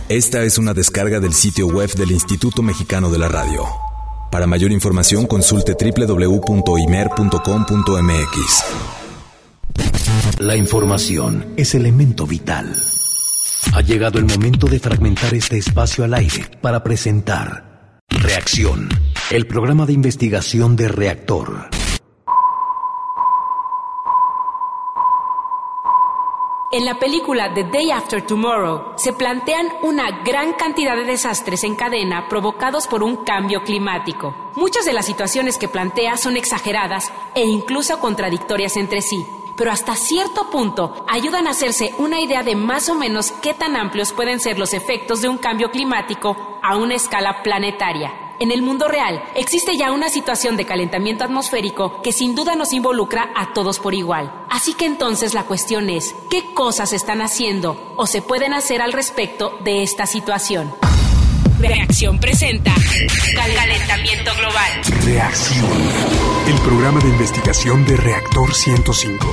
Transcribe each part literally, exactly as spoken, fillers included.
Esta es una descarga del sitio web del Instituto Mexicano de la Radio. Para mayor información consulte doble u doble u doble u punto i m e r punto com punto m x. La información es elemento vital. Ha llegado el momento de fragmentar este espacio al aire para presentar Reacción, el programa de investigación de Reactor. En la película The Day After Tomorrow se plantean una gran cantidad de desastres en cadena provocados por un cambio climático. Muchas de las situaciones que plantea son exageradas e incluso contradictorias entre sí, pero hasta cierto punto ayudan a hacerse una idea de más o menos qué tan amplios pueden ser los efectos de un cambio climático a una escala planetaria. En el mundo real, existe ya una situación de calentamiento atmosférico que sin duda nos involucra a todos por igual. Así que entonces la cuestión es, ¿qué cosas están haciendo o se pueden hacer al respecto de esta situación? Reacción presenta Calentamiento Global. Reacción, el programa de investigación de Reactor ciento cinco.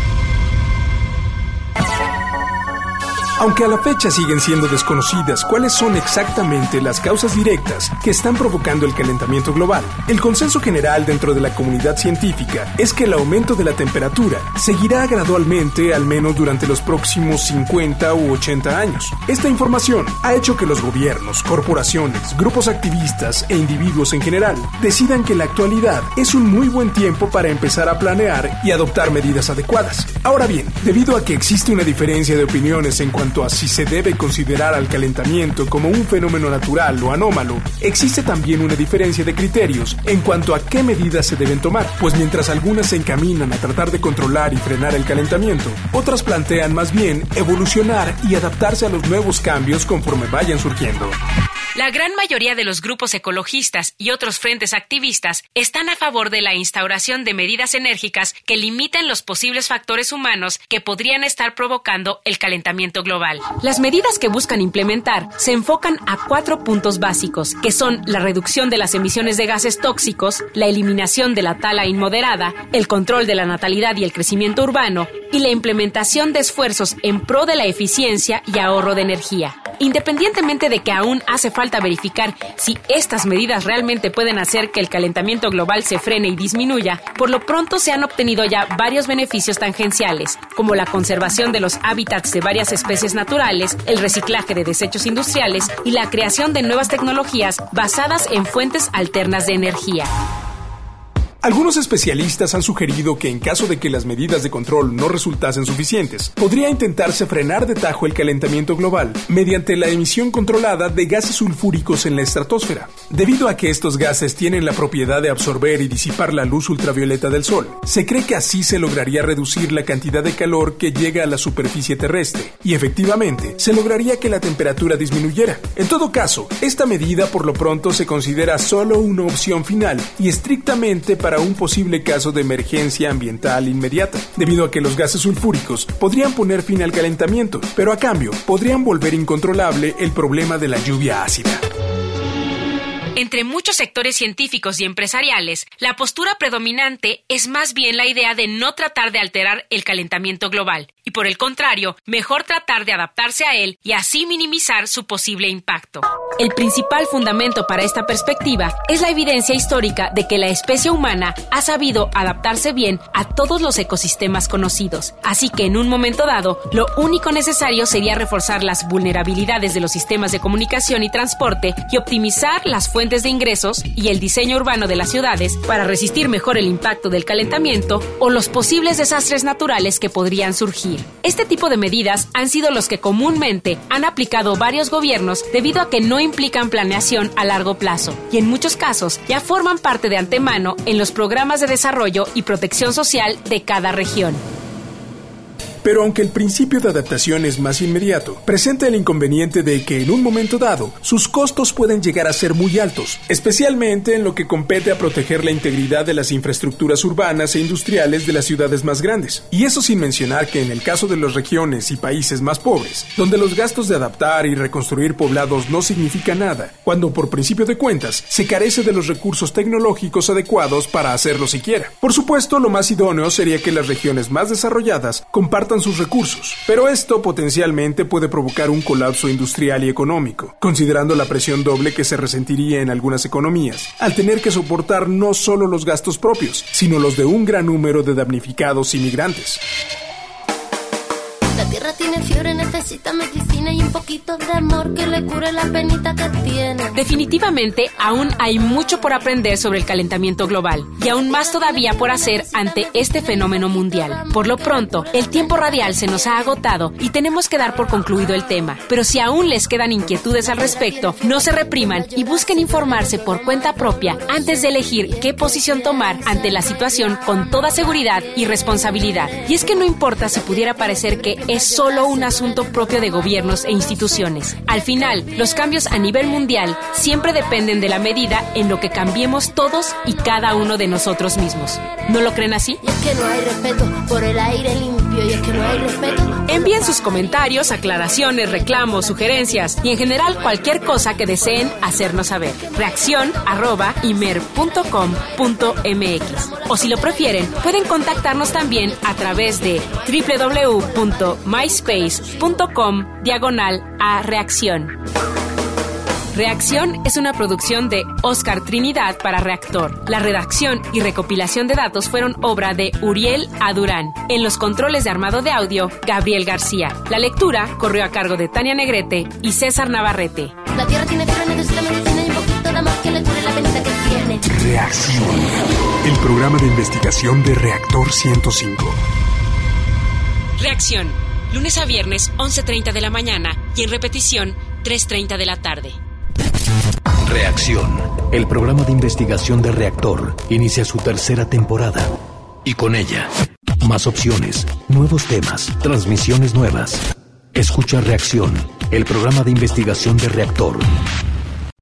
Aunque a la fecha siguen siendo desconocidas cuáles son exactamente las causas directas que están provocando el calentamiento global, el consenso general dentro de la comunidad científica es que el aumento de la temperatura seguirá gradualmente al menos durante los próximos cincuenta u ochenta años. Esta información ha hecho que los gobiernos, corporaciones, grupos activistas e individuos en general decidan que la actualidad es un muy buen tiempo para empezar a planear y adoptar medidas adecuadas. Ahora bien, debido a que existe una diferencia de opiniones en cuanto a si se debe considerar al calentamiento como un fenómeno natural o anómalo, existe también una diferencia de criterios en cuanto a qué medidas se deben tomar, pues mientras algunas se encaminan a tratar de controlar y frenar el calentamiento, otras plantean más bien evolucionar y adaptarse a los nuevos cambios conforme vayan surgiendo. La gran mayoría de los grupos ecologistas y otros frentes activistas están a favor de la instauración de medidas enérgicas que limiten los posibles factores humanos que podrían estar provocando el calentamiento global. Las medidas que buscan implementar se enfocan a cuatro puntos básicos, que son la reducción de las emisiones de gases tóxicos, la eliminación de la tala inmoderada, el control de la natalidad y el crecimiento urbano, y la implementación de esfuerzos en pro de la eficiencia y ahorro de energía. Independientemente de que aún hace falta verificar si estas medidas realmente pueden hacer que el calentamiento global se frene y disminuya, por lo pronto se han obtenido ya varios beneficios tangenciales, como la conservación de los hábitats de varias especies naturales, el reciclaje de desechos industriales y la creación de nuevas tecnologías basadas en fuentes alternas de energía. Algunos especialistas han sugerido que en caso de que las medidas de control no resultasen suficientes, podría intentarse frenar de tajo el calentamiento global mediante la emisión controlada de gases sulfúricos en la estratosfera. Debido a que estos gases tienen la propiedad de absorber y disipar la luz ultravioleta del sol, se cree que así se lograría reducir la cantidad de calor que llega a la superficie terrestre y efectivamente se lograría que la temperatura disminuyera. En todo caso, esta medida por lo pronto se considera solo una opción final y estrictamente para para un posible caso de emergencia ambiental inmediata, debido a que los gases sulfúricos podrían poner fin al calentamiento, pero a cambio podrían volver incontrolable el problema de la lluvia ácida. Entre muchos sectores científicos y empresariales, la postura predominante es más bien la idea de no tratar de alterar el calentamiento global, y por el contrario, mejor tratar de adaptarse a él y así minimizar su posible impacto. El principal fundamento para esta perspectiva es la evidencia histórica de que la especie humana ha sabido adaptarse bien a todos los ecosistemas conocidos, así que en un momento dado, lo único necesario sería reforzar las vulnerabilidades de los sistemas de comunicación y transporte y optimizar las fuentes de ingresos y el diseño urbano de las ciudades para resistir mejor el impacto del calentamiento o los posibles desastres naturales que podrían surgir. Este tipo de medidas han sido los que comúnmente han aplicado varios gobiernos debido a que no implican planeación a largo plazo y en muchos casos ya forman parte de antemano en los programas de desarrollo y protección social de cada región. Pero aunque el principio de adaptación es más inmediato, presenta el inconveniente de que en un momento dado, sus costos pueden llegar a ser muy altos, especialmente en lo que compete a proteger la integridad de las infraestructuras urbanas e industriales de las ciudades más grandes. Y eso sin mencionar que en el caso de las regiones y países más pobres, donde los gastos de adaptar y reconstruir poblados no significan nada, cuando por principio de cuentas se carece de los recursos tecnológicos adecuados para hacerlo siquiera. Por supuesto, lo más idóneo sería que las regiones más desarrolladas compartan compartan sus recursos. Pero esto potencialmente puede provocar un colapso industrial y económico, considerando la presión doble que se resentiría en algunas economías, al tener que soportar no solo los gastos propios, sino los de un gran número de damnificados inmigrantes. La tierra tiene fiebre, necesita medicina y un poquito de amor que le cure la penita que tiene. Definitivamente, aún hay mucho por aprender sobre el calentamiento global y aún más todavía por hacer ante este fenómeno mundial. Por lo pronto, el tiempo radial se nos ha agotado y tenemos que dar por concluido el tema. Pero si aún les quedan inquietudes al respecto, no se repriman y busquen informarse por cuenta propia antes de elegir qué posición tomar ante la situación con toda seguridad y responsabilidad. Y es que no importa si pudiera parecer que es solo un asunto propio de gobiernos e instituciones. Al final, los cambios a nivel mundial siempre dependen de la medida en lo que cambiemos todos y cada uno de nosotros mismos. ¿No lo creen así? Y es que no hay respeto por el aire limpio, y es que no hay respeto. Envíen sus comentarios, aclaraciones, reclamos, sugerencias y en general cualquier cosa que deseen hacernos saber. Reacción arroba imer punto com punto mx. O si lo prefieren, pueden contactarnos también a través de doble u doble u doble u punto myspace punto com diagonal a reacción. Reacción es una producción de Oscar Trinidad para Reactor. La redacción y recopilación de datos fueron obra de Uriel Adurán. En los controles de armado de audio, Gabriel García. La lectura corrió a cargo de Tania Negrete y César Navarrete. La tierra tiene fiebre, necesita medicina y un poquito de amor que le cure la penita que tiene. Reacción. El programa de investigación de Reactor ciento cinco. Reacción. Lunes a viernes, once treinta de la mañana y en repetición, tres treinta de la tarde. Reacción. El programa de investigación de Reactor inicia su tercera temporada. Y con ella, más opciones, nuevos temas, transmisiones nuevas. Escucha Reacción, el programa de investigación de Reactor.